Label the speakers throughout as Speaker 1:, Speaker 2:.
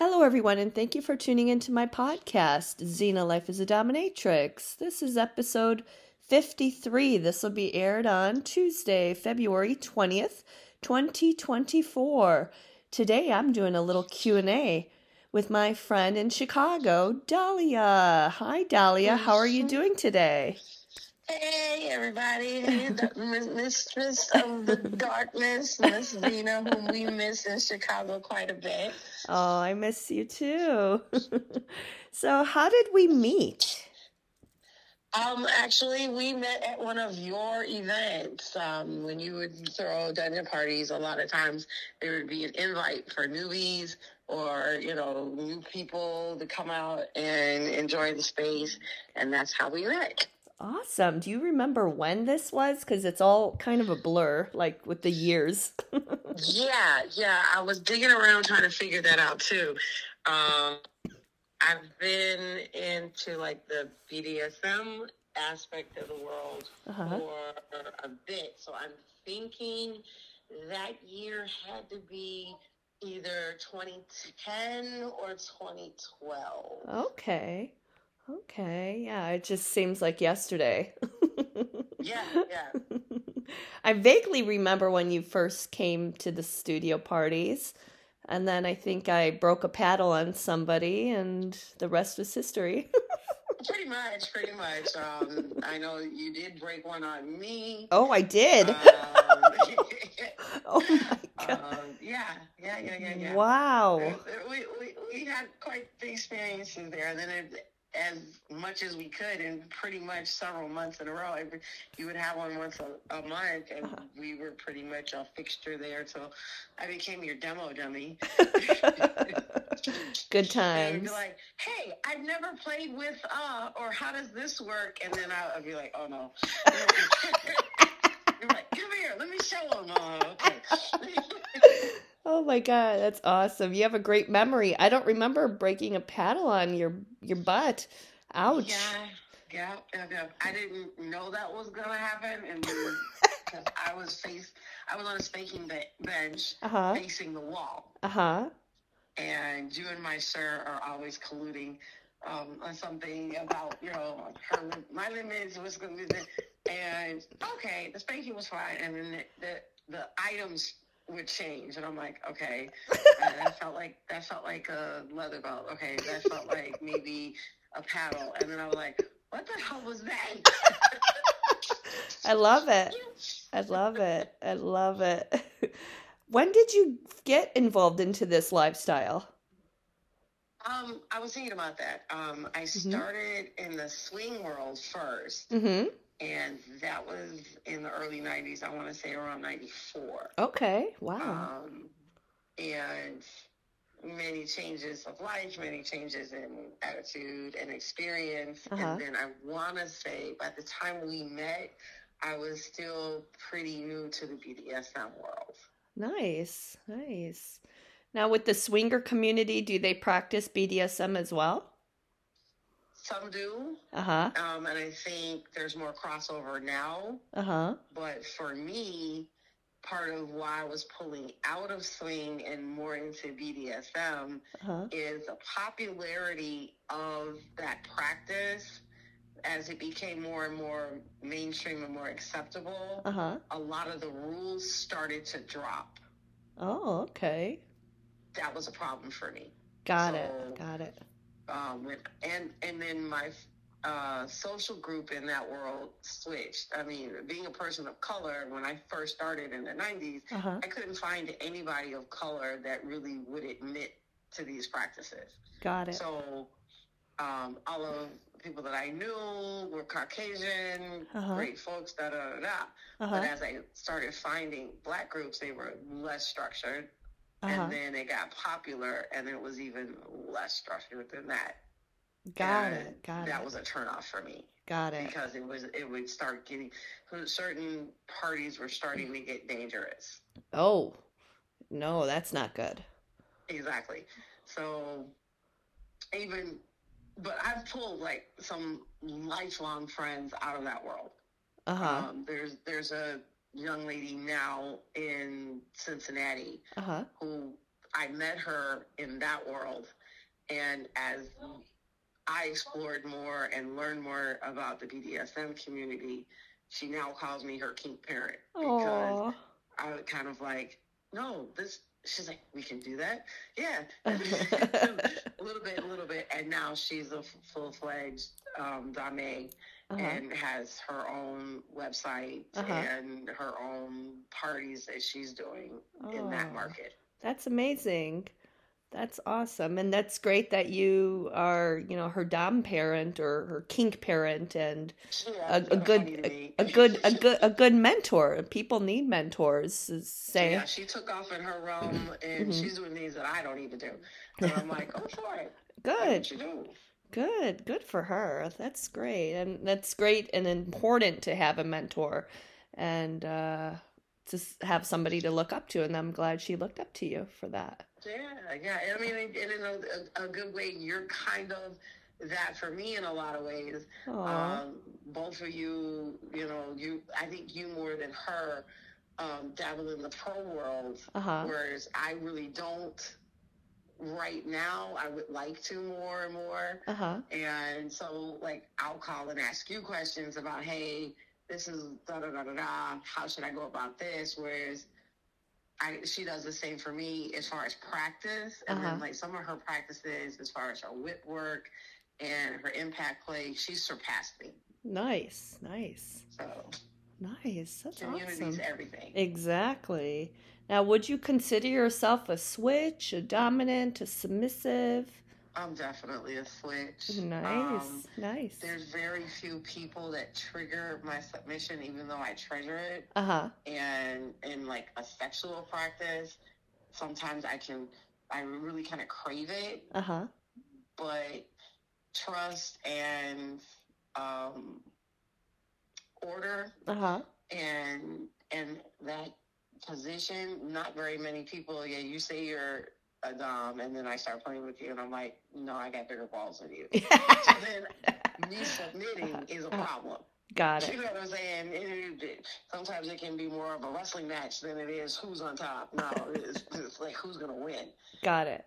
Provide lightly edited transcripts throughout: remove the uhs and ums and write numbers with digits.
Speaker 1: Hello, everyone, and thank you for tuning into my podcast, Xena Life is a Dominatrix. This is episode 53. This will be aired on Tuesday, February 20th, 2024. Today, I'm doing a little Q&A with my friend in Chicago, Dahlia. Hi, Dahlia. How are you doing today?
Speaker 2: Hey, everybody. The mistress of the darkness, Miss Xena, whom we miss in Chicago quite a bit.
Speaker 1: Oh, I miss you too. So, how did we meet?
Speaker 2: Actually, we met at one of your events. When you would throw dungeon parties, a lot of times there would be an invite for newbies or, new people to come out and enjoy the space. And that's how we met.
Speaker 1: Awesome. Do you remember when this was? Because it's all kind of a blur, like with the years.
Speaker 2: Yeah. I was digging around trying to figure that out too. I've been into like the BDSM aspect of the world for a bit. So I'm thinking that year had to be either 2010 or 2012.
Speaker 1: Okay. Yeah, it just seems like yesterday.
Speaker 2: Yeah.
Speaker 1: I vaguely remember when you first came to the studio parties, and then I think I broke a paddle on somebody, and the rest was history.
Speaker 2: Pretty much. I know you did break one on me.
Speaker 1: Oh, I did. Oh my God.
Speaker 2: Yeah.
Speaker 1: Wow.
Speaker 2: We had quite the experiences there. And then as much as we could, in pretty much several months in a row, you would have one once a month, and we were pretty much a fixture there till I became your demo dummy.
Speaker 1: Good times.
Speaker 2: And you'd be like, hey, I've never played with or how does this work? And then I'd be like, oh no. You're like, come here, let me show them. Okay.
Speaker 1: Oh my God, that's awesome. You have a great memory. I don't remember breaking a paddle on your butt. Ouch.
Speaker 2: Yeah. I didn't know that was gonna happen, and because I was on a spanking bench facing the wall. And you and my sir are always colluding on something about, my limits, what's going to be and okay, the spanking was fine, and then the items would change, and I'm like, okay, and that felt like a leather belt. Okay, that felt like maybe a paddle, and then I was like, what the hell was that?
Speaker 1: I love it. When did you get involved into this lifestyle?
Speaker 2: I was thinking about that. I started in the swing world first, and that was in the early 90s. I want to say around 94.
Speaker 1: Okay, wow.
Speaker 2: And many changes of life, many changes in attitude and experience. And then I want to say by the time we met, I was still pretty new to the BDSM world. Nice.
Speaker 1: Now, with the swinger community, do they practice BDSM as well?
Speaker 2: Some do. And I think there's more crossover now. But for me, part of why I was pulling out of swing and more into BDSM is the popularity of that practice. As it became more and more mainstream and more acceptable, a lot of the rules started to drop.
Speaker 1: Oh, okay.
Speaker 2: That was a problem for me.
Speaker 1: Got it.
Speaker 2: And then my social group in that world switched. I mean, being a person of color, when I first started in the 90s, I couldn't find anybody of color that really would admit to these practices.
Speaker 1: Got it.
Speaker 2: So all of the people that I knew were Caucasian, great folks, But as I started finding Black groups, they were less structured. And then it got popular, and it was even less structured than that.
Speaker 1: Got it.
Speaker 2: That was a turnoff for me.
Speaker 1: Got it.
Speaker 2: Because it would start getting, certain parties were starting to get dangerous.
Speaker 1: Oh, no, that's not good.
Speaker 2: Exactly. So but I've pulled like some lifelong friends out of that world. There's a young lady now in Cincinnati who I met her in that world. And as I explored more and learned more about the BDSM community, she now calls me her kink parent. Because I was kind of like, no, she's like, we can do that? Yeah. a little bit. And now she's a full-fledged dame and has her own website and her own parties that she's doing in that market.
Speaker 1: That's amazing. That's awesome. And that's great that you are, her dom parent or her kink parent and a good mentor. People need mentors.
Speaker 2: Yeah, she took off in her realm and she's doing things that I don't even do. So I'm like, go for it.
Speaker 1: Good.
Speaker 2: What you do.
Speaker 1: Good for her. That's great. And that's great and important to have a mentor and to have somebody to look up to. And I'm glad she looked up to you for that.
Speaker 2: Yeah. I mean, and in a good way, you're kind of that for me in a lot of ways. Both of you, I think you more than her dabble in the pro world, whereas I really don't right now. I would like to more and more. And so, like, I'll call and ask you questions about, hey, this is da-da-da-da-da, how should I go about this? Whereas she does the same for me as far as practice. And then, like, some of her practices as far as her whip work and her impact play, she's surpassed me.
Speaker 1: Nice.
Speaker 2: So,
Speaker 1: nice. That's
Speaker 2: community's
Speaker 1: awesome.
Speaker 2: Everything.
Speaker 1: Exactly. Now, would you consider yourself a switch, a dominant, a submissive?
Speaker 2: I'm definitely a switch.
Speaker 1: Nice.
Speaker 2: There's very few people that trigger my submission, even though I treasure it. And in like a sexual practice, sometimes I really kind of crave it. But trust and order and that position, not very many people. Yeah, you say you're a dom, and then I start playing with you, and I'm like, no, I got bigger balls than you. So then me submitting is a problem.
Speaker 1: Got it.
Speaker 2: You know what I'm saying? Sometimes it can be more of a wrestling match than it is who's on top. No, it's like who's going to win.
Speaker 1: Got it.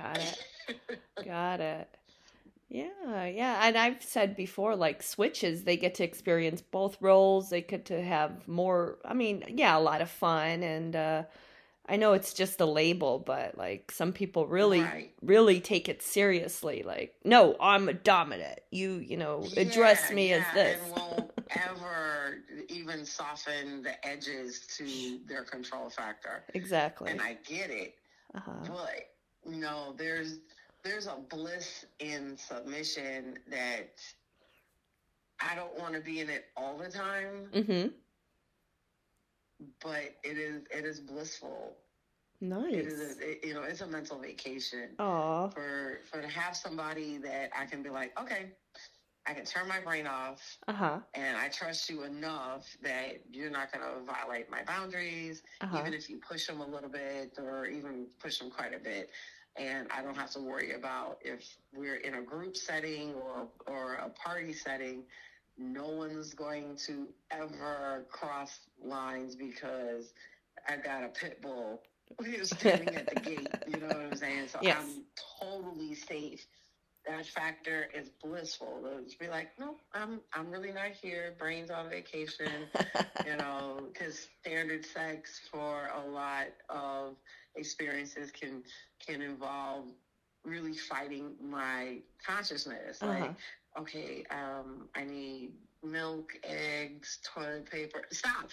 Speaker 1: Yeah. And I've said before, like, switches, they get to experience both roles. They get to have more, a lot of fun. And I know it's just a label, but, like, some people really take it seriously. Like, no, I'm a dominant. Address me as this.
Speaker 2: And won't ever even soften the edges to their control factor.
Speaker 1: Exactly.
Speaker 2: And I get it. But, there's a bliss in submission that I don't want to be in it all the time. But it is blissful.
Speaker 1: Nice.
Speaker 2: It's a mental vacation.
Speaker 1: Aww.
Speaker 2: For to have somebody that I can be like, okay, I can turn my brain off. And I trust you enough that you're not going to violate my boundaries, even if you push them a little bit or even push them quite a bit. And I don't have to worry about if we're in a group setting or a party setting. No one's going to ever cross lines because I got a pit bull standing at the gate. You know what I'm saying? So
Speaker 1: yes.
Speaker 2: I'm totally safe. That factor is blissful. They'll just be like, no, I'm really not here. Brain's on vacation. Because standard sex for a lot of experiences can involve really fighting my consciousness. Like, okay, I need milk, eggs, toilet paper. Stop.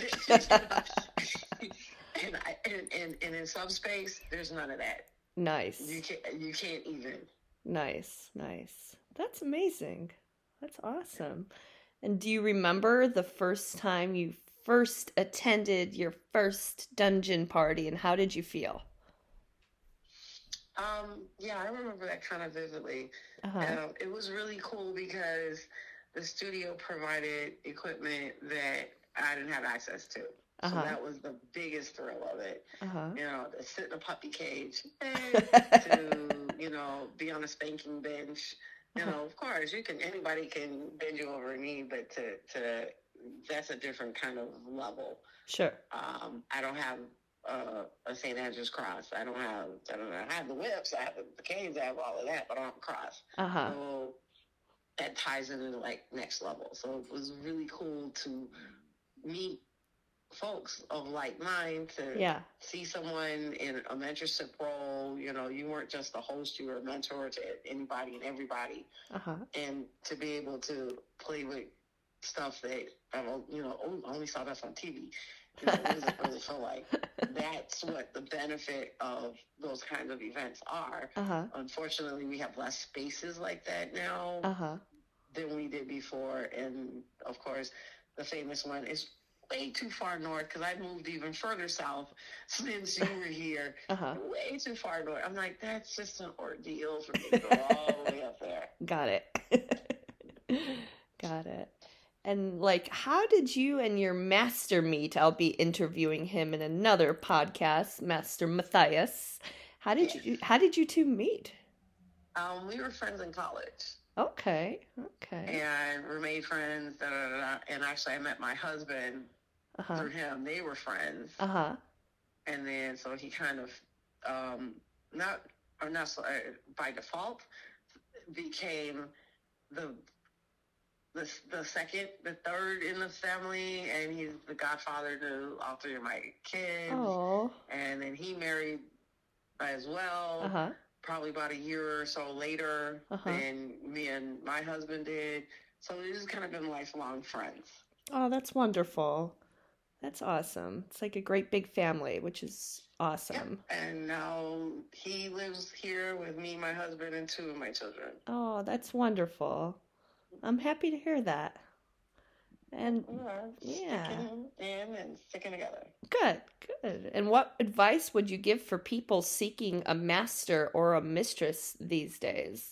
Speaker 2: And in subspace, there's none of that.
Speaker 1: Nice.
Speaker 2: You can't even.
Speaker 1: Nice. That's amazing. That's awesome. And do you remember the first time you first attended your first dungeon party, and how did you feel?
Speaker 2: Yeah, I remember that kind of vividly. It was really cool because the studio provided equipment that I didn't have access to. So that was the biggest thrill of it. To sit in a puppy cage, to, be on a spanking bench. Of course, anybody can bend you over a knee, but to that's a different kind of level.
Speaker 1: Sure.
Speaker 2: I don't have a St. Andrew's cross. I don't have the whips, I have the canes, I have all of that, but I don't have a cross. So that ties into like next level. So it was really cool to meet folks of like mind, to see someone in a mentorship role. You know, you weren't just a host, you were a mentor to anybody and everybody. And to be able to play with stuff that, only saw that on TV. You know, it doesn't really feel like that's what the benefit of those kinds of events are. Unfortunately, we have less spaces like that now than we did before. And of course, the famous one is way too far north, because I moved even further south since you were here. Way too far north. I'm like, that's just an ordeal for me to go all the way up there.
Speaker 1: Got it. And like, how did you and your master meet? I'll be interviewing him in another podcast, Master Matthias. How did you two meet?
Speaker 2: We were friends in college.
Speaker 1: Okay.
Speaker 2: And we made friends, and actually I met my husband through him. They were friends. And then so he kind of by default became the third in the family, and he's the godfather to all three of my kids. And then he married as well, probably about a year or so later than me and my husband did. So we've just kind of been lifelong friends.
Speaker 1: Oh, that's wonderful. That's awesome. It's like a great big family, which is awesome.
Speaker 2: Yeah. And now he lives here with me, my husband, and two of my children.
Speaker 1: Oh, that's wonderful. I'm happy to hear that. And
Speaker 2: sticking in and sticking together.
Speaker 1: Good. And what advice would you give for people seeking a master or a mistress these days?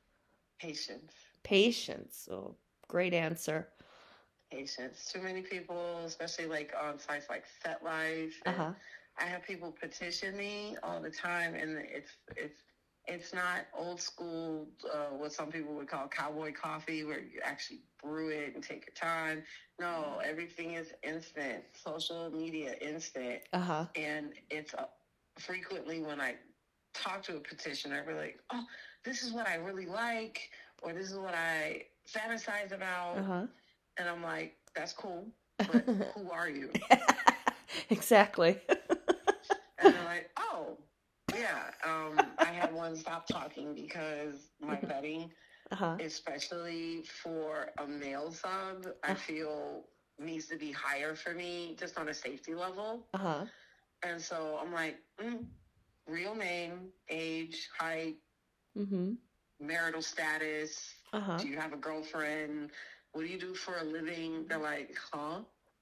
Speaker 1: Patience. Oh, great answer.
Speaker 2: Patience. Too many people, especially like on sites like FetLife. I have people petition me all the time, and it's not old school, what some people would call cowboy coffee, where you actually brew it and take your time. No, everything is instant. Social media, instant. And it's frequently when I talk to a petitioner, we're like, oh, this is what I really like, or this is what I fantasize about. And I'm like, that's cool, but who are you?
Speaker 1: Exactly.
Speaker 2: And they're like, oh, yeah. I had one stop talking because my vetting, especially for a male sub, I feel needs to be higher for me, just on a safety level. And so I'm like, real name, age, height, marital status. Do you have a girlfriend? What do you do for a living? They're like, huh?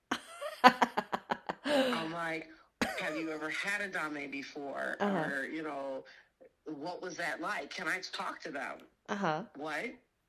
Speaker 2: I'm like, have you ever had a dame before? Or, what was that like? Can I talk to them? What?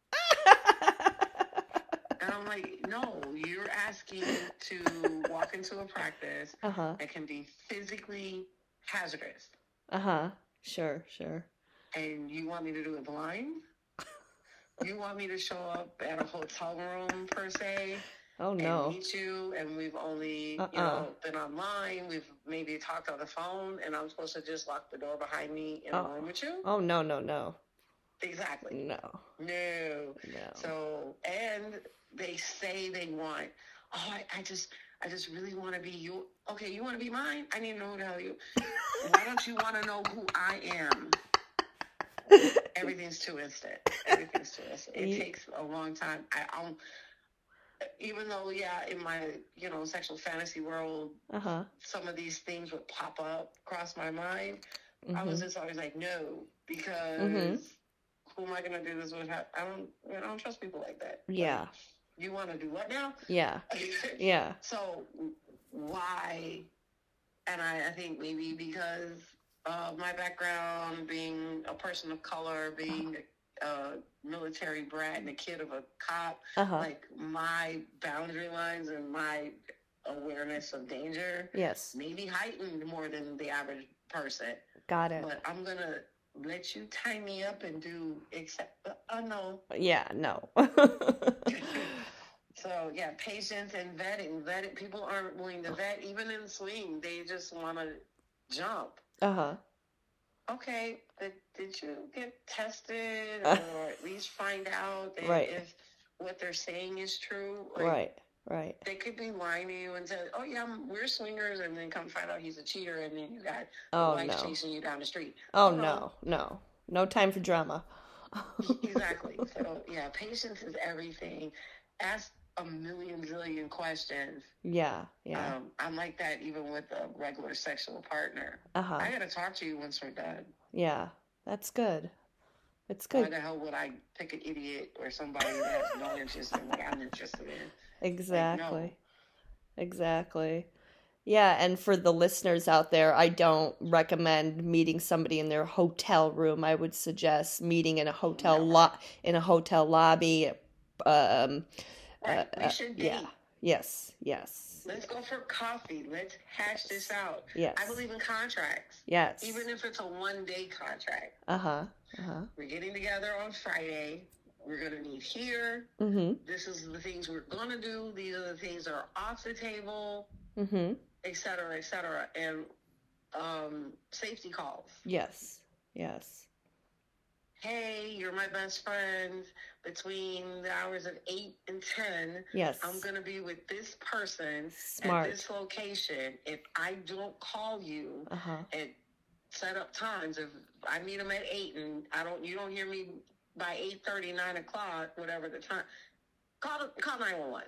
Speaker 2: And I'm like, no, you're asking to walk into a practice that can be physically hazardous.
Speaker 1: Sure.
Speaker 2: And you want me to do it blind? You want me to show up at a hotel room, per se?
Speaker 1: Oh, no.
Speaker 2: And meet you, and we've only, been online. We've maybe talked on the phone, and I'm supposed to just lock the door behind me and room with you?
Speaker 1: Oh, no.
Speaker 2: Exactly.
Speaker 1: No.
Speaker 2: So, and they say they want, I just really want to be you. Okay, you want to be mine? I need to know who the hell you. Why don't you want to know who I am? Everything's too instant. It takes a long time. Even though, in my, sexual fantasy world, some of these things would pop up across my mind. I was just always like, no, because who am I going to do this with? I don't trust people like that.
Speaker 1: Yeah.
Speaker 2: Like, you want to do what now?
Speaker 1: Yeah.
Speaker 2: So why? And I think maybe because of my background, being a person of color, being a military brat and a kid of a cop, like my boundary lines and my awareness of danger, maybe heightened more than the average person.
Speaker 1: Got it.
Speaker 2: But I'm gonna let you tie me up and do no.
Speaker 1: Yeah, no.
Speaker 2: So patience and vetting. People aren't willing to vet, even in swing. They just want to jump.
Speaker 1: Uh-huh.
Speaker 2: Okay, did you get tested or at least find out that
Speaker 1: right.
Speaker 2: if what they're saying is true?
Speaker 1: Like, right.
Speaker 2: They could be lying to you and say, "Oh yeah, we're swingers," and then come find out he's a cheater, and then you got wife chasing you down the street.
Speaker 1: Oh no time for drama.
Speaker 2: Exactly. So yeah, patience is everything. Ask a million zillion questions.
Speaker 1: Yeah.
Speaker 2: I'm like that even with a regular sexual partner. I gotta talk to you once we're done.
Speaker 1: Yeah, that's good. It's good.
Speaker 2: Why the hell would I pick an idiot or somebody that has no interest in what I'm interested in?
Speaker 1: Exactly.
Speaker 2: Like, no.
Speaker 1: Exactly. Yeah, and for the listeners out there, I don't recommend meeting somebody in their hotel room. I would suggest meeting in a hotel lobby.
Speaker 2: Right. We should date.
Speaker 1: Yeah. Yes.
Speaker 2: Let's go for coffee. Let's hash this out.
Speaker 1: Yes.
Speaker 2: I believe in contracts.
Speaker 1: Yes.
Speaker 2: Even if it's a 1-day contract. We're getting together on Friday. We're going to meet here.
Speaker 1: Mm-hmm.
Speaker 2: This is the things we're going to do. These are the things that are off the table.
Speaker 1: Mm-hmm.
Speaker 2: Et cetera, et cetera. And safety calls.
Speaker 1: Yes.
Speaker 2: Hey, you're my best friend. Between the hours of 8 and 10,
Speaker 1: yes,
Speaker 2: I'm going to be with this person
Speaker 1: Smart.
Speaker 2: At this location. If I don't call you and set up times, if I meet them at 8 and you don't hear me by 8:30, 9 o'clock, whatever the time, call 911.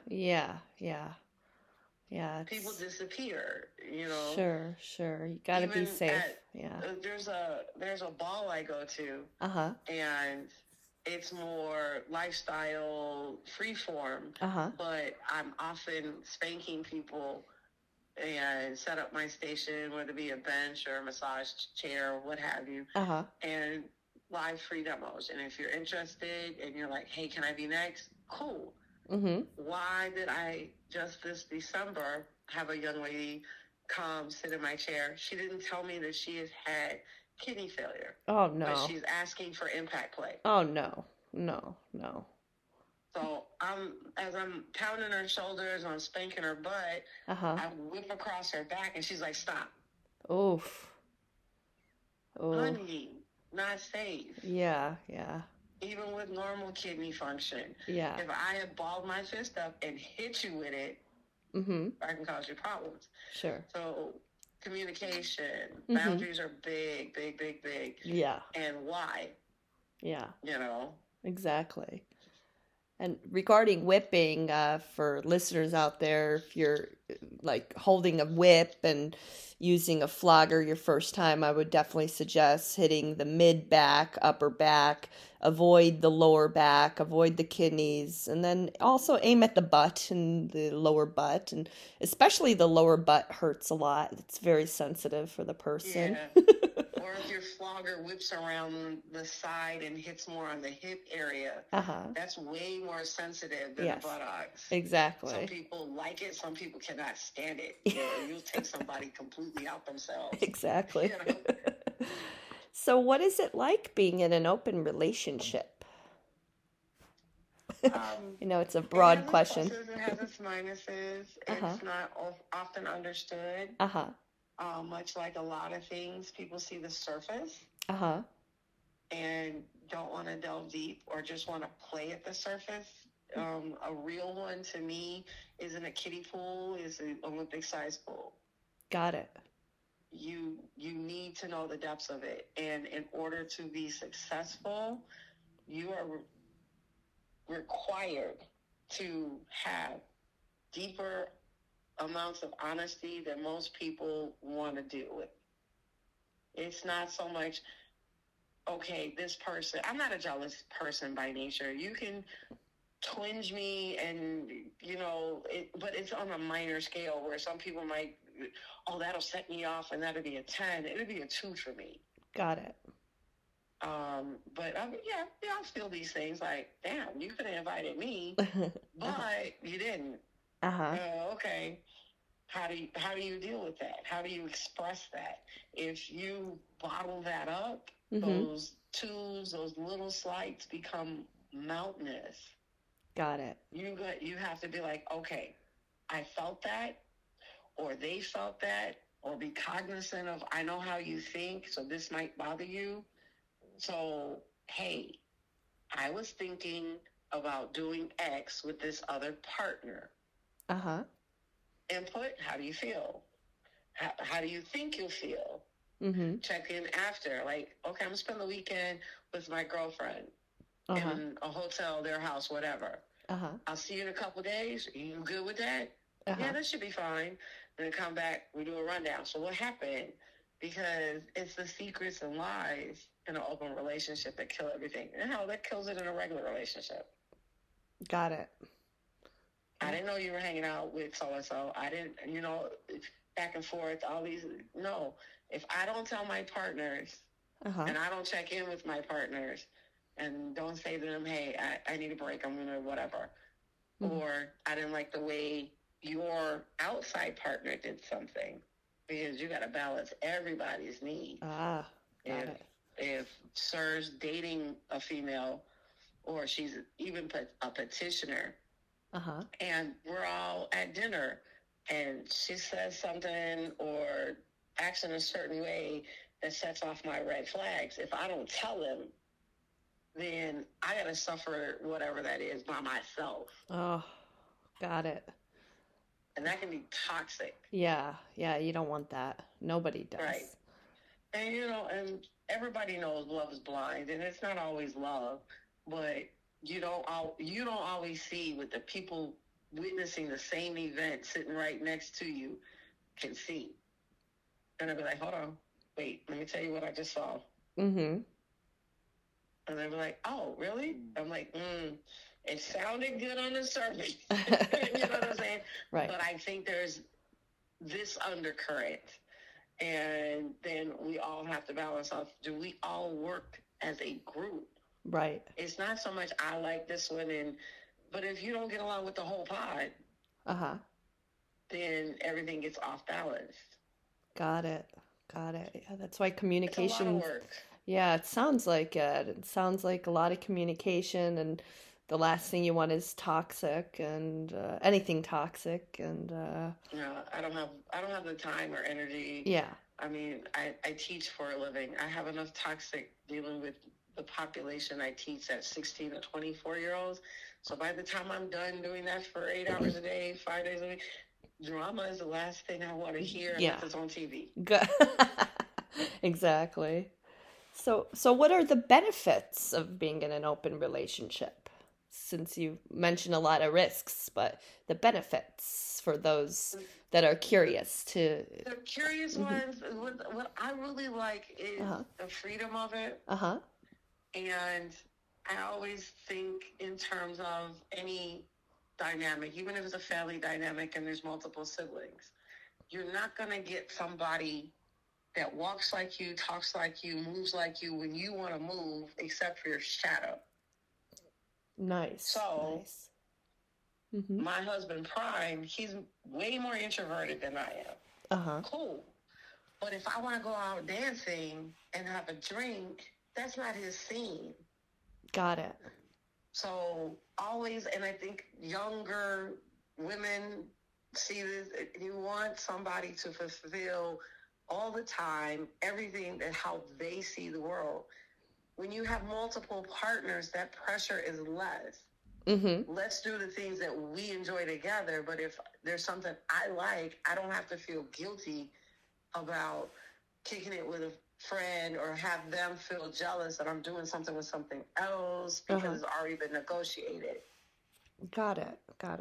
Speaker 2: Yeah. People disappear,
Speaker 1: Sure. You gotta be safe.
Speaker 2: There's a ball I go to. And it's more lifestyle, freeform. But I'm often spanking people and set up my station, whether it be a bench or a massage chair or what have you. And live free demos. And if you're interested and you're like, hey, can I be next? Cool.
Speaker 1: Mm-hmm.
Speaker 2: Why did I just this December have a young lady come sit in my chair? She didn't tell me that she has had kidney failure.
Speaker 1: Oh, no.
Speaker 2: But she's asking for impact play.
Speaker 1: Oh, no.
Speaker 2: So as I'm pounding her shoulders and I'm spanking her butt, I whip across her back and she's like, stop.
Speaker 1: Oof.
Speaker 2: Honey, not safe.
Speaker 1: Yeah.
Speaker 2: Even with normal kidney function.
Speaker 1: Yeah.
Speaker 2: If I had balled my fist up and hit you with it, I can cause you problems.
Speaker 1: Sure.
Speaker 2: So communication, boundaries are big.
Speaker 1: Yeah.
Speaker 2: And why?
Speaker 1: Yeah.
Speaker 2: Exactly.
Speaker 1: And regarding whipping, for listeners out there, if you're like holding a whip and using a flogger your first time, I would definitely suggest hitting the mid back, upper back, avoid the lower back, avoid the kidneys, and then also aim at the butt and the lower butt. And especially the lower butt hurts a lot. It's very sensitive for the person.
Speaker 2: Yeah. Or if your flogger whips around the side and hits more on the hip area, that's way more sensitive than the buttocks.
Speaker 1: Exactly.
Speaker 2: Some people like it, some people cannot stand it. You'll take somebody completely out themselves.
Speaker 1: Exactly. So what is it like being in an open relationship? It's a broad question.
Speaker 2: It has its minuses. It's not often understood. Much like a lot of things, people see the surface and don't want to delve deep or just want to play at the surface. A real one to me isn't a kiddie pool, is an Olympic-sized pool.
Speaker 1: Got it.
Speaker 2: You need to know the depths of it. And in order to be successful, you are required to have deeper amounts of honesty that most people want to deal with. It's not so much, okay, this person, I'm not a jealous person by nature. You can twinge me and, but it's on a minor scale where some people might, that'll set me off and that'll be a 10. It'll be a 2 for me.
Speaker 1: Got it.
Speaker 2: But I'll feel these things like, damn, you could have invited me, but you didn't. Okay. How do you deal with that? How do you express that? If you bottle that up, those twos, those little slights become mountainous.
Speaker 1: Got it.
Speaker 2: You have to be like, okay, I felt that, or they felt that, or be cognizant of, I know how you think, so this might bother you. So, hey, I was thinking about doing X with this other partner.
Speaker 1: Uh-huh.
Speaker 2: Input, how do you feel? How do you think you'll feel?
Speaker 1: Mm-hmm.
Speaker 2: Check in after. Like, okay, I'm going to spend the weekend with my girlfriend in a hotel, their house, whatever. I'll see you in a couple of days. Are you good with that? Yeah, that should be fine. Then come back, we do a rundown. So what happened? Because it's the secrets and lies in an open relationship that kill everything. And hell, that kills it in a regular relationship.
Speaker 1: Got it.
Speaker 2: I didn't know you were hanging out with so-and-so. I didn't, back and forth, all these. No. If I don't tell my partners and I don't check in with my partners and don't say to them, hey, I need a break, I'm going to whatever. Mm-hmm. Or I didn't like the way your outside partner did something, because you got to balance everybody's needs.
Speaker 1: Got it.
Speaker 2: If Sir's dating a female, or she's even a petitioner, and we're all at dinner, and she says something or acts in a certain way that sets off my red flags, if I don't tell them, then I got to suffer whatever that is by myself.
Speaker 1: Oh, got it.
Speaker 2: And that can be toxic.
Speaker 1: Yeah, you don't want that. Nobody does.
Speaker 2: Right. And, and everybody knows love is blind, and it's not always love, but you don't always see what the people witnessing the same event sitting right next to you can see. And they'll be like, hold on, wait, let me tell you what I just saw. Mm-hmm. And they'll be like, oh, really? I'm like, it sounded good on the surface. You know what I'm saying?
Speaker 1: Right.
Speaker 2: But I think there's this undercurrent. And then we all have to balance off. Do we all work as a group?
Speaker 1: Right.
Speaker 2: It's not so much I like this one, but if you don't get along with the whole pod, then everything gets off balance.
Speaker 1: Got it. Yeah, that's why communication.
Speaker 2: It's a lot of work.
Speaker 1: Yeah, it sounds like it. It sounds like a lot of communication, and the last thing you want is toxic and anything toxic. And
Speaker 2: no, I don't have the time or energy.
Speaker 1: Yeah.
Speaker 2: I mean, I teach for a living. I have enough toxic dealing with the population I teach, at 16 to 24-year-olds. So by the time I'm done doing that for 8 hours a day, 5 days a week, drama is the last thing I want to hear unless it's on TV.
Speaker 1: Exactly. So what are the benefits of being in an open relationship? Since you mentioned a lot of risks, but the benefits for those that are curious to...
Speaker 2: The curious ones, what I really like is the freedom of it. And I always think in terms of any dynamic, even if it's a family dynamic and there's multiple siblings, you're not going to get somebody that walks like you, talks like you, moves like you when you want to move, except for your shadow.
Speaker 1: Nice.
Speaker 2: So, my husband, Prime, he's way more introverted than I am. Cool. But if I want to go out dancing and have a drink, that's not his scene.
Speaker 1: Got it.
Speaker 2: So always, and I think younger women see this, you want somebody to fulfill all the time everything that how they see the world. When you have multiple partners, that pressure is less. Let's do the things that we enjoy together, but if there's something I like, I don't have to feel guilty about kicking it with a friend or have them feel jealous that I'm doing something with something else because it's already been negotiated.
Speaker 1: Got it.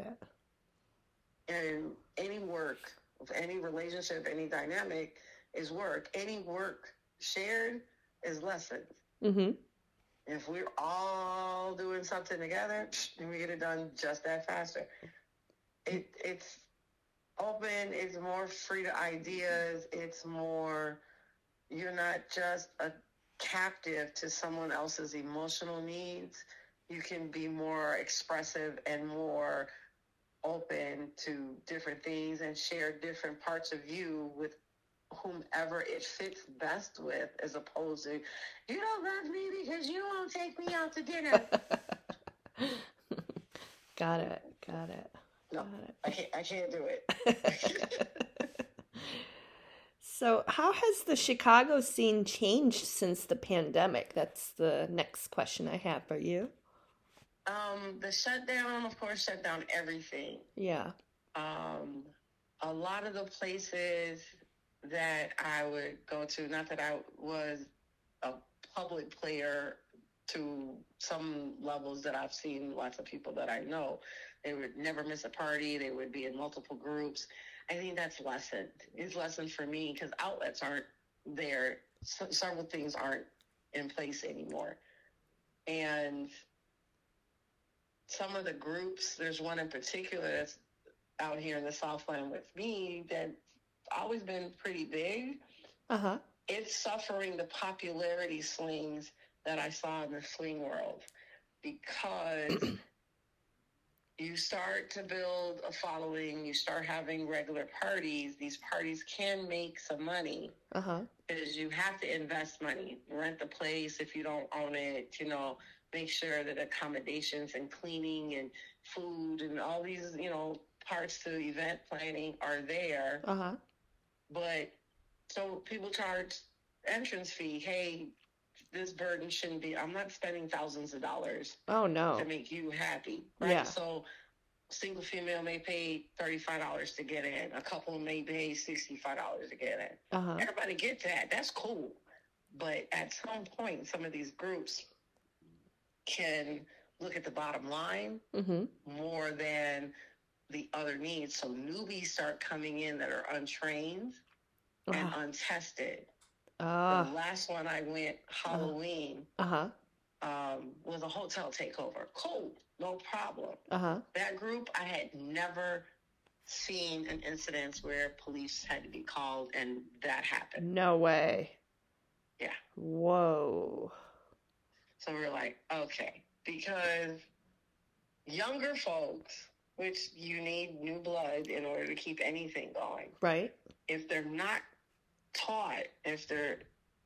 Speaker 2: And any work, any relationship, any dynamic is work. Any work shared is lessons. If we're all doing something together, then we get it done just that faster. It's open. It's more free to ideas. It's more... You're not just a captive to someone else's emotional needs. You can be more expressive and more open to different things and share different parts of you with whomever it fits best with, as opposed to, you don't love me because you won't take me out to dinner.
Speaker 1: Got it.
Speaker 2: No, I can't do it.
Speaker 1: So, how has the Chicago scene changed since the pandemic? That's the next question I have for you.
Speaker 2: The shutdown, of course, shut down everything.
Speaker 1: Yeah.
Speaker 2: A lot of the places that I would go to, not that I was a public player to some levels that I've seen lots of people that I know, they would never miss a party. They would be in multiple groups. I think that's lessened. It's lessened for me because outlets aren't there. Several things aren't in place anymore. And some of the groups, there's one in particular that's out here in the Southland with me that's always been pretty big.
Speaker 1: Uh-huh.
Speaker 2: It's suffering the popularity swings that I saw in the swing world because you start to build a following, you start having regular parties. These parties can make some money because you have to invest money, rent the place if you don't own it, make sure that accommodations and cleaning and food and all these, parts to event planning are there. But so people charge entrance fee. Hey, this burden shouldn't be, I'm not spending thousands of dollars.
Speaker 1: Oh, no.
Speaker 2: To make you happy. Right? Yeah. So single female may pay $35 to get in. A couple may pay $65 to get in. Everybody get that. That's cool. But at some point, some of these groups can look at the bottom line more than the other needs. So newbies start coming in that are untrained and untested. The last one I went, Halloween, was a hotel takeover. Cool, no problem. That group, I had never seen an incident where police had to be called, and that happened.
Speaker 1: No way.
Speaker 2: Yeah.
Speaker 1: Whoa.
Speaker 2: So we're like, okay, because younger folks, which you need new blood in order to keep anything going.
Speaker 1: Right.
Speaker 2: If they're not taught, if they're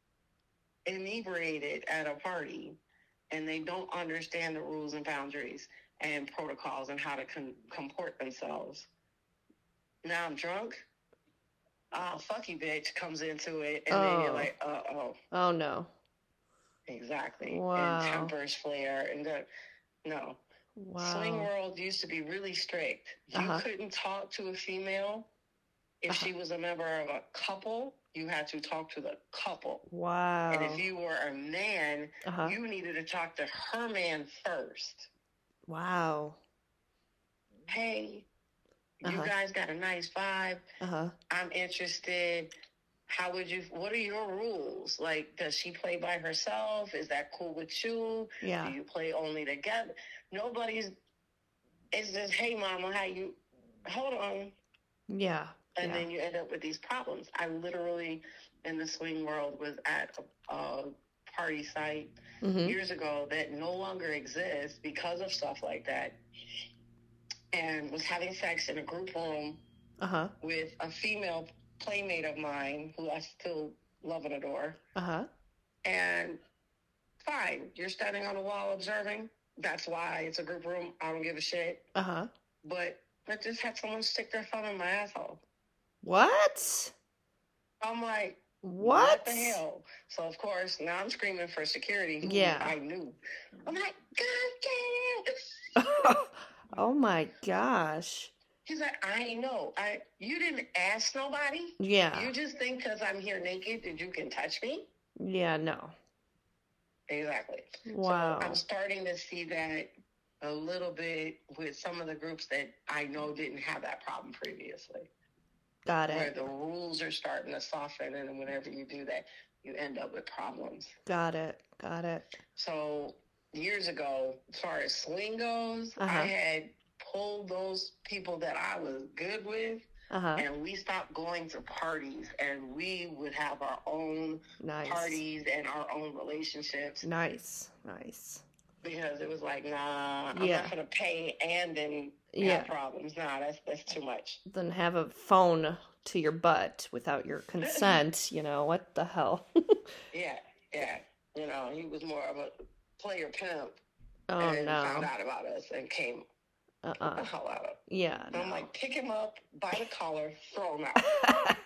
Speaker 2: inebriated at a party and they don't understand the rules and boundaries and protocols and how to comport themselves. Now I'm drunk. Oh, fuck you, bitch, comes into it. And then you're like, uh-oh.
Speaker 1: Oh, no.
Speaker 2: Exactly.
Speaker 1: Wow.
Speaker 2: And tempers flare. And no.
Speaker 1: Wow.
Speaker 2: Swing world used to be really strict. You couldn't talk to a female. If she was a member of a couple, you had to talk to the couple.
Speaker 1: Wow.
Speaker 2: And if you were a man, you needed to talk to her man first.
Speaker 1: Wow.
Speaker 2: Hey, you guys got a nice vibe. I'm interested. What are your rules? Like, does she play by herself? Is that cool with you?
Speaker 1: Yeah.
Speaker 2: Do you play only together? It's just, hey, mama, hold on.
Speaker 1: Yeah.
Speaker 2: And then you end up with these problems. I literally, in the swing world, was at a party site years ago that no longer exists because of stuff like that, and was having sex in a group room with a female playmate of mine who I still love and adore. And fine, you're standing on the wall observing. That's why it's a group room. I don't give a shit. But I just had someone stick their thumb in my asshole.
Speaker 1: What?
Speaker 2: I'm like,
Speaker 1: what
Speaker 2: the hell? So, of course, now I'm screaming for security. I knew. I'm like, God damn.
Speaker 1: Oh, my gosh.
Speaker 2: He's like, I know. You didn't ask nobody?
Speaker 1: Yeah.
Speaker 2: You just think because I'm here naked that you can touch me?
Speaker 1: Yeah, no.
Speaker 2: Exactly.
Speaker 1: Wow.
Speaker 2: So I'm starting to see that a little bit with some of the groups that I know didn't have that problem previously.
Speaker 1: Got it.
Speaker 2: Where the rules are starting to soften, and whenever you do that, you end up with problems.
Speaker 1: Got it.
Speaker 2: So years ago, as far as swing goes, I had pulled those people that I was good with, and we stopped going to parties, and we would have our own parties and our own relationships.
Speaker 1: Nice.
Speaker 2: Because it was like, nah, I'm not going to pay and then have problems. Nah, that's too much.
Speaker 1: Then have a phone to your butt without your consent, what the hell?
Speaker 2: Yeah. He was more of a player pimp.
Speaker 1: Oh,
Speaker 2: and
Speaker 1: no.
Speaker 2: Found out about us and came the hell out of it.
Speaker 1: Yeah,
Speaker 2: no. I'm like, pick him up by the collar, throw him out.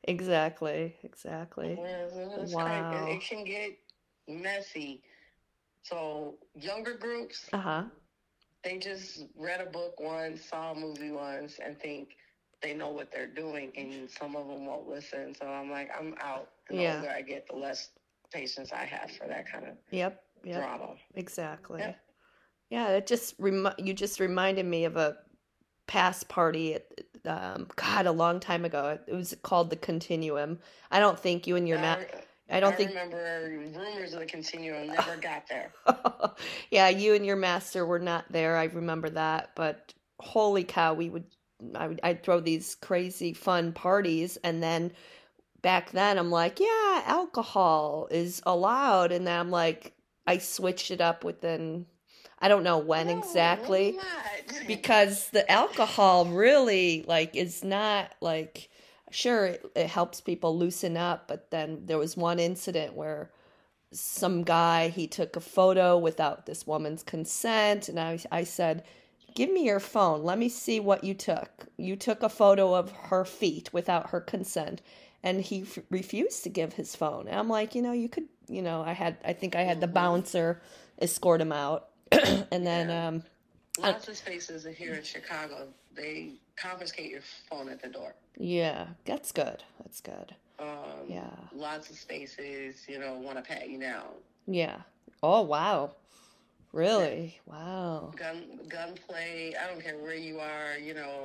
Speaker 1: Exactly. Exactly.
Speaker 2: It's kind of, it
Speaker 1: Wow.
Speaker 2: can get messy. So younger groups,
Speaker 1: Uh-huh.
Speaker 2: they just read a book once, saw a movie once, and think they know what they're doing, and some of them won't listen. So I'm like, I'm out. And the older I get, the less patience I have for that kind of drama.
Speaker 1: Exactly.
Speaker 2: Yep.
Speaker 1: Yeah, it just you just reminded me of a past party at God, a long time ago. It was called the Continuum. I don't think you and your
Speaker 2: I remember rumors of the Continuum, never got there.
Speaker 1: Yeah, you and your master were not there. I remember that, but holy cow, I'd throw these crazy fun parties, and then back then I'm like, yeah, alcohol is allowed, and then I'm like, I switched it up within, I don't know when exactly, because the alcohol really like is not like, sure, it helps people loosen up, but then there was one incident where some guy, he took a photo without this woman's consent, and I said, give me your phone, let me see what you took. You took a photo of her feet without her consent, and he refused to give his phone. And I'm like, you could, I think I had the bouncer escort him out. And then
Speaker 2: lots of spaces here in Chicago, they confiscate your phone at the door.
Speaker 1: Yeah, that's good.
Speaker 2: Yeah. Lots of spaces, want to pat you down.
Speaker 1: Yeah. Oh, wow. Really? Wow.
Speaker 2: Gunplay. I don't care where you are,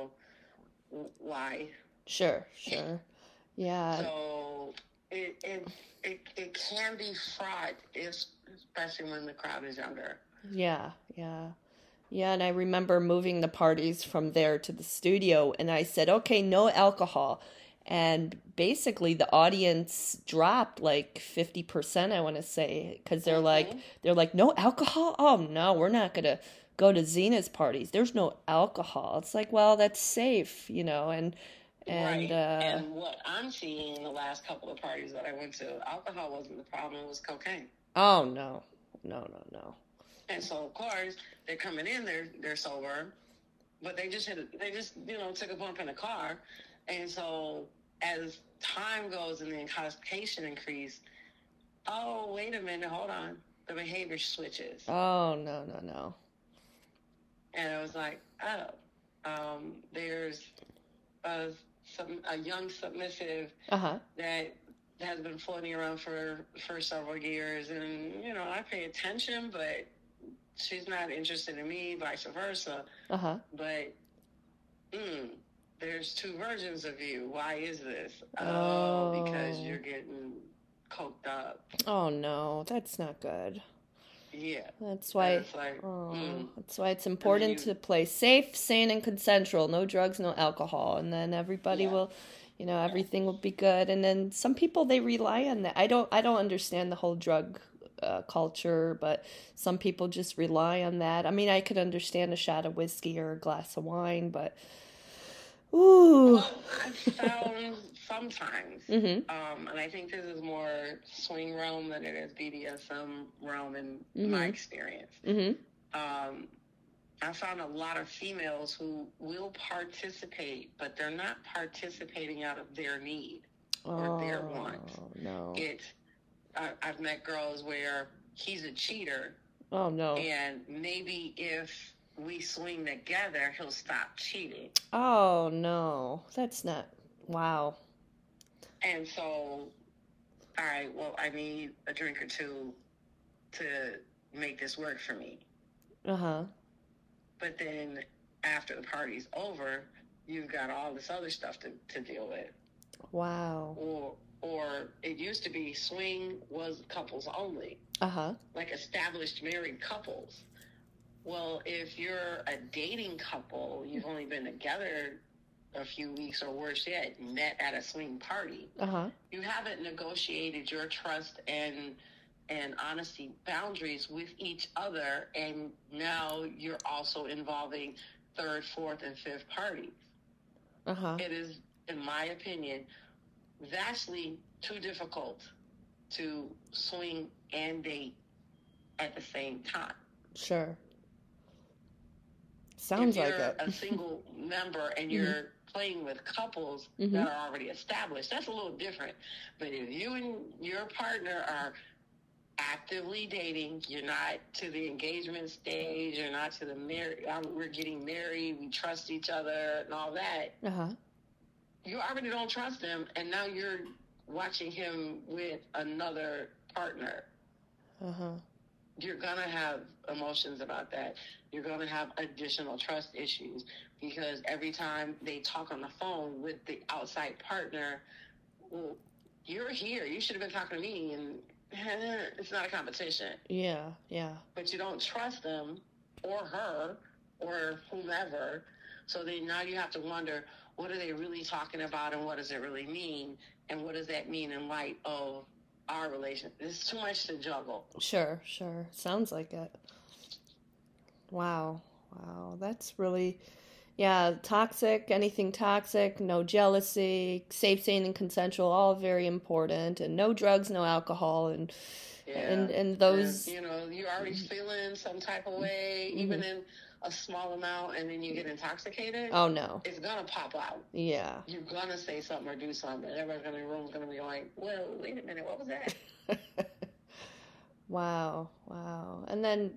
Speaker 2: why.
Speaker 1: Sure. Yeah.
Speaker 2: So it can be fraught, especially when the crowd is younger.
Speaker 1: Yeah. And I remember moving the parties from there to the studio, and I said, okay, no alcohol. And basically the audience dropped like 50%, I want to say, because they're like, no alcohol? Oh no, we're not going to go to Zena's parties. There's no alcohol. It's like, well, that's safe, and
Speaker 2: right. And what I'm seeing in the last couple of parties that I went to, alcohol wasn't the problem, it was cocaine.
Speaker 1: Oh no.
Speaker 2: And so of course they're coming in, they're sober, but they just took a bump in the car. And so as time goes and the intoxication increase, oh, wait a minute, hold on. The behavior switches.
Speaker 1: Oh, no.
Speaker 2: And I was like, there's a young submissive that has been floating around for several years. And, I pay attention, but she's not interested in me, vice versa. But, there's two versions of you. Why is this? Oh, because you're getting coked up.
Speaker 1: Oh no, that's not good.
Speaker 2: Yeah.
Speaker 1: That's why that's why it's important to play safe, sane, and consensual. No drugs, no alcohol. And then everybody will, everything will be good. And then some people, they rely on that. I don't understand the whole drug culture, but some people just rely on that. I mean, I could understand a shot of whiskey or a glass of wine, but ooh.
Speaker 2: Well, I've found sometimes, and I think this is more swing realm than it is BDSM realm in my experience. I found a lot of females who will participate, but they're not participating out of their need or their wants.
Speaker 1: No.
Speaker 2: I've met girls where he's a cheater.
Speaker 1: Oh no.
Speaker 2: And maybe if we swing together, he'll stop cheating.
Speaker 1: Oh no, that's not. Wow.
Speaker 2: And so, all right, well, I need a drink or two to make this work for me. But then after the party's over, you've got all this other stuff to deal with.
Speaker 1: Wow.
Speaker 2: Or it used to be swing was couples only. Like established married couples. Well, if you're a dating couple, you've only been together a few weeks, or worse yet, met at a swing party. You haven't negotiated your trust and honesty boundaries with each other, and now you're also involving third, fourth, and fifth parties. It is, in my opinion, vastly too difficult to swing and date at the same time.
Speaker 1: Sure. Sounds like it.
Speaker 2: If you're a single member and you're playing with couples that are already established, that's a little different. But if you and your partner are actively dating, you're not to the engagement stage, you're not to the we're getting married, we trust each other and all that. You already don't trust him, and now you're watching him with another partner. You're gonna have emotions about that. You're gonna have additional trust issues because every time they talk on the phone with the outside partner, well, you're here, you should have been talking to me, and it's not a competition.
Speaker 1: Yeah.
Speaker 2: But you don't trust them or her or whomever. So then now you have to wonder, what are they really talking about, and what does it really mean? And what does that mean in light of our relationship? There's too much to juggle.
Speaker 1: Sure. Sounds like it. Wow. That's really... Yeah, toxic, anything toxic, no jealousy, safe, sane, and consensual, all very important, and no drugs, no alcohol, and those...
Speaker 2: And, you're already feeling some type of way, even in a small amount, and then you get intoxicated.
Speaker 1: Oh, no.
Speaker 2: It's going to pop out.
Speaker 1: Yeah.
Speaker 2: You're going to say something or do something. Everybody's in the room is going to be like, well, wait a minute, what was that?
Speaker 1: Wow. And then,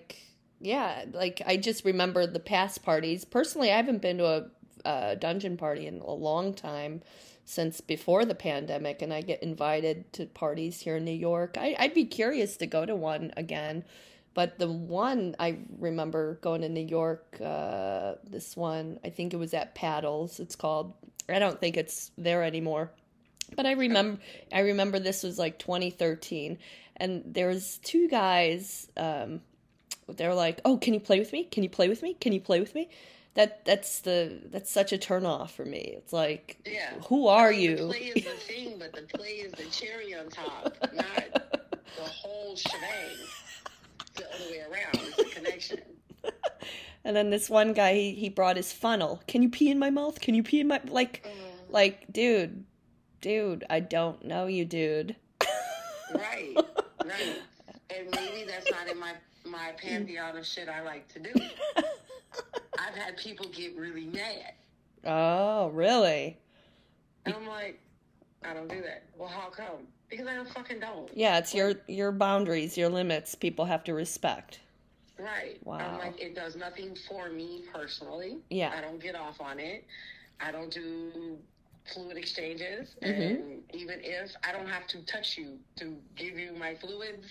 Speaker 1: I just remember the past parties. Personally, I haven't been to a dungeon party in a long time, since before the pandemic, and I get invited to parties here in New York. I'd be curious to go to one again, but the one I remember going to New York, this one, I think it was at Paddles, it's called. I don't think it's there anymore, but I remember this was like 2013, and there was two guys, they're like, oh, can you play with me? Can you play with me? Can you play with me? That's such a turn off for me. It's like, who are you?
Speaker 2: The play is the thing, but the play is the cherry on top, not the whole shebang. It's the other way around. It's a connection.
Speaker 1: And then this one guy, he brought his funnel. Can you pee in my mouth? Can you pee in my... Like, dude, I don't know you, dude.
Speaker 2: Right. And maybe that's not in my pantheon of shit I like to do. I've had people get really mad.
Speaker 1: Oh, really?
Speaker 2: And I'm like, I don't do that. Well, how come? Because I fucking don't.
Speaker 1: Yeah, it's your boundaries, your limits. People have to respect.
Speaker 2: Right.
Speaker 1: Wow.
Speaker 2: I'm like, it does nothing for me personally.
Speaker 1: Yeah.
Speaker 2: I don't get off on it. I don't do fluid exchanges. And even if I don't have to touch you to give you my fluids,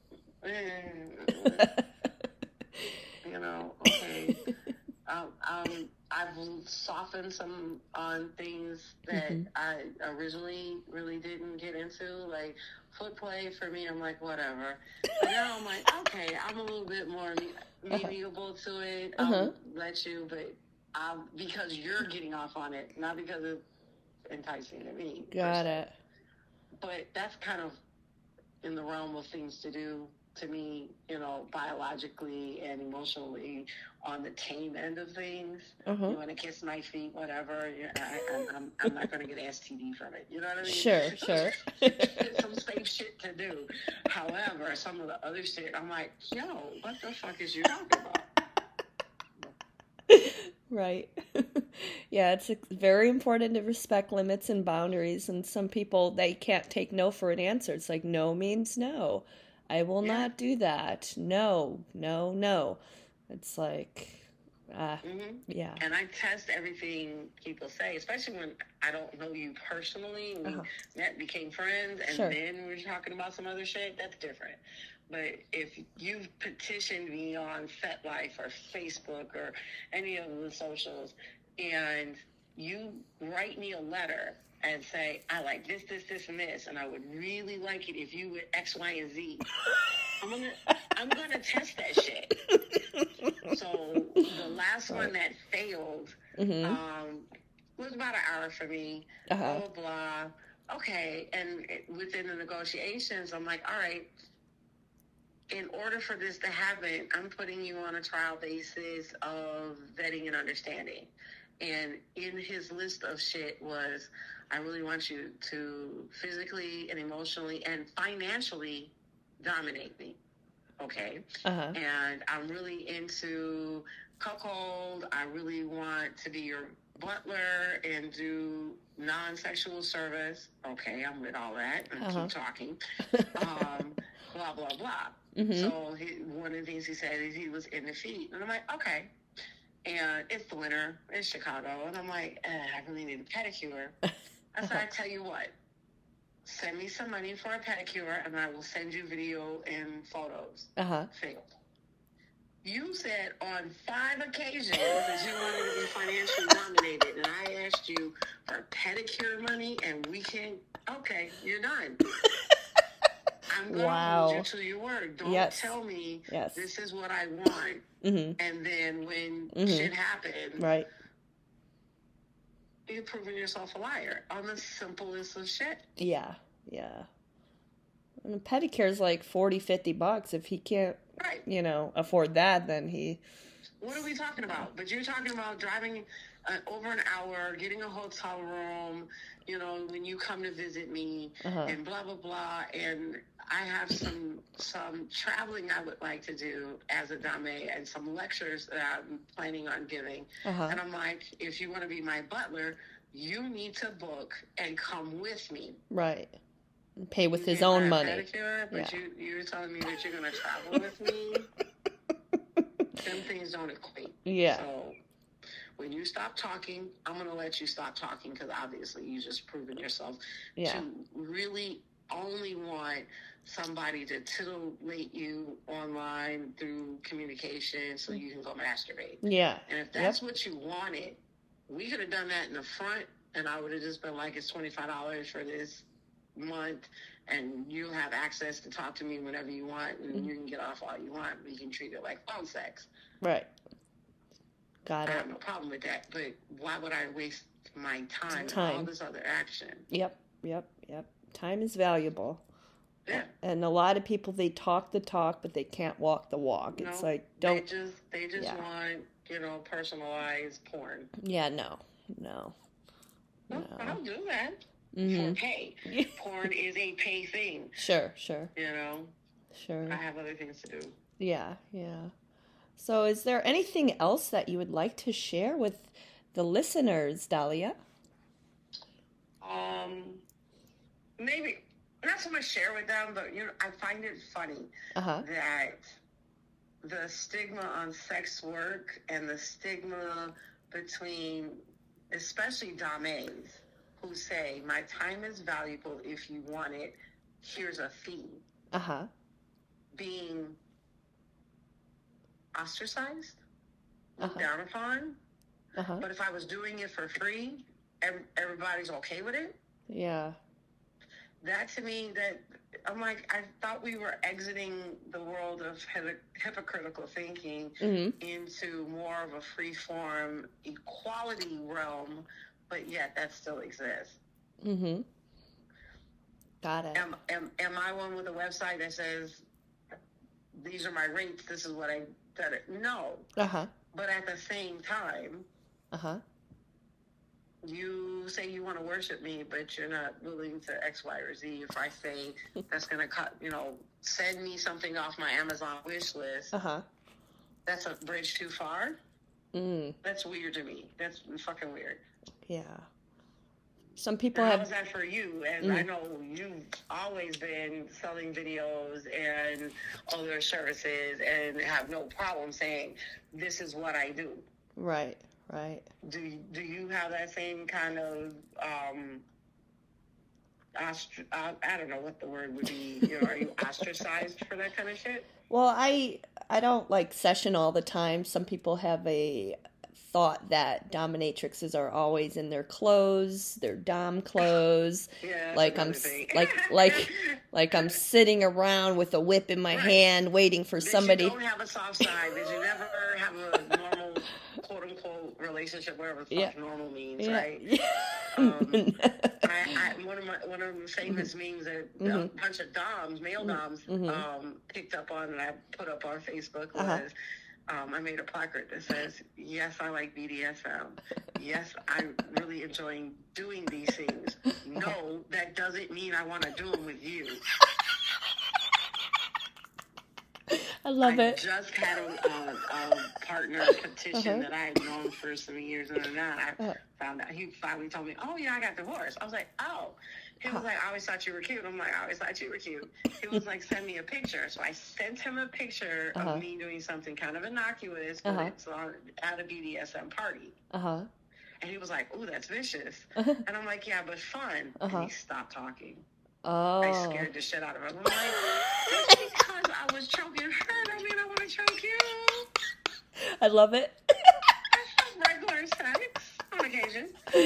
Speaker 2: okay. I've softened some on things that I originally really didn't get into, like foot play. For me, I'm like, whatever. But now I'm like, okay, I'm a little bit more amenable to it. I'll let you, but because you're getting off on it, not because it's enticing to me.
Speaker 1: Got it.
Speaker 2: But that's kind of in the realm of things to do to me, biologically and emotionally, on the tame end of things. You want to kiss my feet, whatever. I'm not going to get STD from it. You know what I mean?
Speaker 1: Sure.
Speaker 2: It's some safe shit to do. However, some of the other shit, I'm like, yo, what the fuck is you talking about?
Speaker 1: Right. Yeah, it's very important to respect limits and boundaries. And some people, they can't take no for an answer. It's like, no means no. I will not do that. No. It's like, yeah.
Speaker 2: And I test everything people say, especially when I don't know you personally. We met, became friends, and then we're talking about some other shit. That's different. But if you've petitioned me on FetLife or Facebook or any of the socials, and you write me a letter and say, I like this, and this, and I would really like it if you would X, Y, and Z, I'm gonna test that shit. So the last one that failed was about an hour for me. Blah blah blah. Okay, and within the negotiations, I'm like, all right. In order for this to happen, I'm putting you on a trial basis of vetting and understanding. And in his list of shit was, I really want you to physically and emotionally and financially dominate me. Okay? And I'm really into cuckold. I really want to be your butler and do non-sexual service. Okay, I'm with all that and keep talking. Blah, blah, blah. Mm-hmm. So one of the things he said is he was in the feet. And I'm like, okay. And it's the winter. It's Chicago. And I'm like, I really need a pedicure. I said, I tell you what. Send me some money for a pedicure, and I will send you video and photos. Failed. You said on 5 occasions that you wanted to be financially nominated, and I asked you for pedicure money, and we can't. Okay, you're done. I'm going to hold you to your word. Don't tell me this is what I want, and then when shit happens,
Speaker 1: right?
Speaker 2: You're proving yourself a liar on the simplest of shit.
Speaker 1: Yeah. And a pedicure is like $40-$50. If he can't, afford that, then he...
Speaker 2: What are we talking about? But you're talking about driving over an hour, getting a hotel room, when you come to visit me, and blah, blah, blah. And I have some traveling I would like to do as a dame and some lectures that I'm planning on giving. And I'm like, if you want to be my butler, you need to book and come with me.
Speaker 1: Right. And pay with his own money.
Speaker 2: Pedicure, but you're telling me that you're going to travel with me? Them things don't equate.
Speaker 1: Yeah.
Speaker 2: So when you stop talking, I'm going to let you stop talking because obviously you just proven yourself to really only want somebody to titillate you online through communication so you can go masturbate.
Speaker 1: Yeah.
Speaker 2: And if that's what you wanted, we could have done that in the front, and I would have just been like, it's $25 for this month, and you'll have access to talk to me whenever you want, and you can get off all you want. We can treat it like phone sex.
Speaker 1: Right. Got it.
Speaker 2: I have no problem with that, but why would I waste my time on all this other action?
Speaker 1: Yep. Time is valuable.
Speaker 2: Yeah.
Speaker 1: And a lot of people, they talk the talk, but they can't walk the walk. It's like, don't...
Speaker 2: They just want, personalized porn.
Speaker 1: Yeah, no.
Speaker 2: I'll do that for pay. Porn is a pay thing.
Speaker 1: Sure.
Speaker 2: Sure. I have other things to do.
Speaker 1: Yeah. So is there anything else that you would like to share with the listeners, Dahlia?
Speaker 2: Maybe not so much share with them, but I find it funny that the stigma on sex work and the stigma between, especially dames, who say, my time is valuable. If you want it, here's a fee. Being ostracized, looked down upon. But if I was doing it for free, everybody's okay with it.
Speaker 1: Yeah.
Speaker 2: That to me, I'm like, I thought we were exiting the world of hypocritical thinking into more of a free-form equality realm, but yet that still exists.
Speaker 1: Got it.
Speaker 2: Am I one with a website that says, these are my rates, this is what I did? No. But at the same time, you say you want to worship me, but you're not willing to X, Y, or Z. If I say that's going to send me something off my Amazon wish list, that's a bridge too far. That's weird to me. That's fucking weird.
Speaker 1: Yeah. Some people
Speaker 2: How is that for you? And I know you've always been selling videos and other services and have no problem saying, this is what I do.
Speaker 1: Right.
Speaker 2: Do you have that same kind of, I don't know what the word would be, are you ostracized for that kind of shit?
Speaker 1: Well, I don't session all the time. Some people have a thought that dominatrixes are always in their clothes, their dom clothes.
Speaker 2: Yeah,
Speaker 1: I'm sitting around with a whip in my hand waiting for somebody.
Speaker 2: You don't have a soft side. Did you never have a normal quote unquote relationship, whatever the fuck normal means, right? One of the famous memes that a bunch of doms, male doms, picked up on and I put up on Facebook was I made a placard that says, yes, I like BDSM. Yes, I'm really enjoying doing these things. No, that doesn't mean I want to do them with you.
Speaker 1: I love it.
Speaker 2: I just had a partner petition that I had known for some years, and then I found out. He finally told me, "Oh yeah, I got divorced." I was like, "Oh." He was like, "I always thought you were cute." I'm like, "I always thought you were cute." He was like, "Send me a picture." So I sent him a picture of me doing something kind of innocuous, but it's at a BDSM party. And he was like, "Ooh, that's vicious." And I'm like, "Yeah, but fun." And he stopped talking.
Speaker 1: Oh.
Speaker 2: I scared the shit out of him. I'm like, "Just because I was choking her, don't mean I want to choke you."
Speaker 1: I love it.
Speaker 2: That's regular sex on occasion.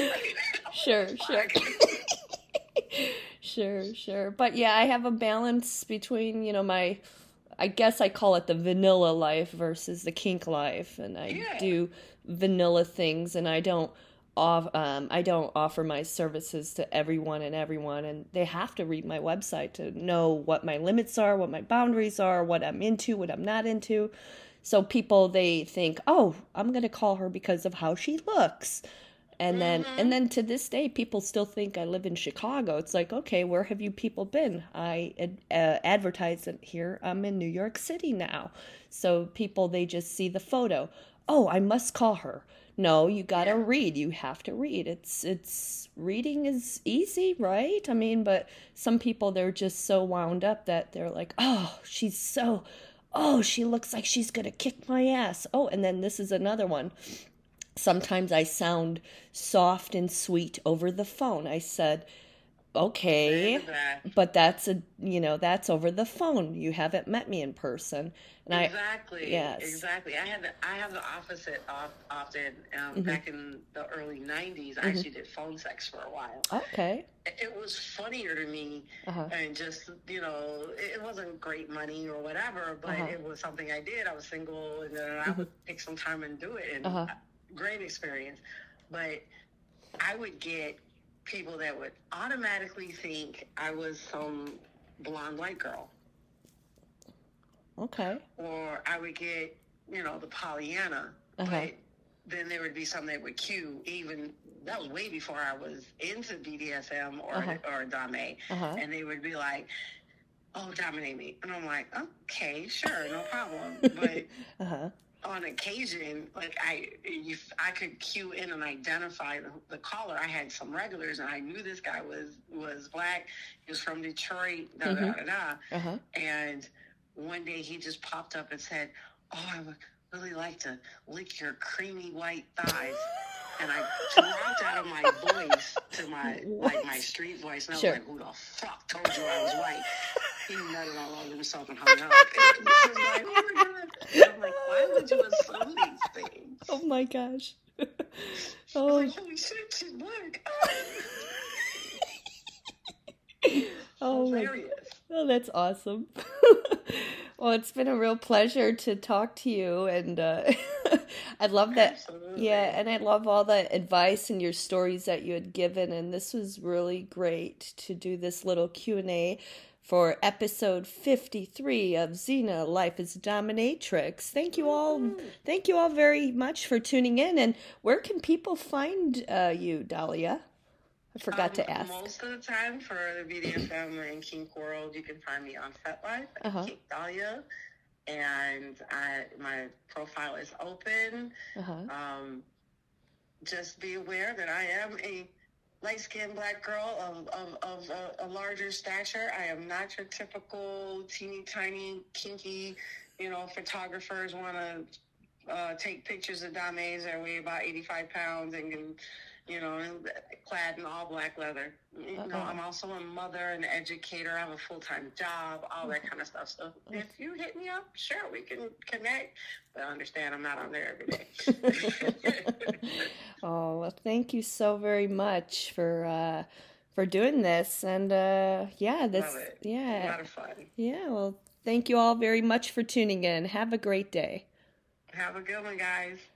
Speaker 1: Sure. But yeah, I have a balance between, I guess I call it the vanilla life versus the kink life. And I do vanilla things, and I don't offer my services to everyone, and they have to read my website to know what my limits are, what my boundaries are, what I'm into, what I'm not into. So people, they think, "Oh, I'm going to call her because of how she looks." And then to this day, people still think I live in Chicago. It's like, okay, where have you people been? I advertise it here. I'm in New York City now. So people, they just see the photo. Oh, I must call her. No, you gotta read. You have to read. It's reading is easy, right? I mean, but some people, they're just so wound up that they're like, "Oh, she looks like she's gonna kick my ass." Oh, and then this is another one. Sometimes I sound soft and sweet over the phone. I said, "Okay, but that's over the phone. You haven't met me in person." And
Speaker 2: exactly. I have the opposite often. Back in the early 90s, I actually did phone sex for a while.
Speaker 1: Okay.
Speaker 2: It was funnier to me, and just, it wasn't great money or whatever, but it was something I did. I was single, and then I would take some time and do it, and great experience. But I would get people that would automatically think I was some blonde white girl.
Speaker 1: Okay.
Speaker 2: Or I would get, the Pollyanna. But then there would be some that would cue, even, that was way before I was into BDSM or Dame. And they would be like, "Oh, dominate me." And I'm like, "Okay, sure, no problem." But on occasion, like I could cue in and identify the caller. I had some regulars, and I knew this guy was black. He was from Detroit, and one day he just popped up and said, "Oh, I would really like to lick your creamy white thighs." And I dropped out of my voice to my street voice, and I was like, "Who the fuck told you I was white?" He nutted all over himself and hung up. And it was like, "Oh my God." I'm like, "Why would you assume these things?"
Speaker 1: Oh my gosh.
Speaker 2: I was like, "Holy shit, she's black." Hilarious.
Speaker 1: Oh, that's awesome. Well, it's been a real pleasure to talk to you, and I love that.
Speaker 2: Absolutely.
Speaker 1: Yeah, and I love all the advice and your stories that you had given, and this was really great to do this little Q&A for episode 53 of Xena Life as a Dominatrix. Thank you all very much for tuning in. And where can people find you, Dahlia? I forgot to ask.
Speaker 2: Most of the time for the BDSM and kink world, you can find me on FetLife, Kink Dahlia, and my profile is open. Just be aware that I am a light-skinned black girl of a larger stature. I am not your typical teeny tiny kinky, photographers want to take pictures of dames that weigh about 85 pounds and can, clad in all black leather. I'm also a mother, an educator. I have a full-time job, all that kind of stuff. So if you hit me up, sure, we can connect. But understand, I'm not on there every day.
Speaker 1: Oh, well, thank you so very much for doing this. And
Speaker 2: Love it. A lot of fun.
Speaker 1: Yeah, well, thank you all very much for tuning in. Have a great day.
Speaker 2: Have a good one, guys.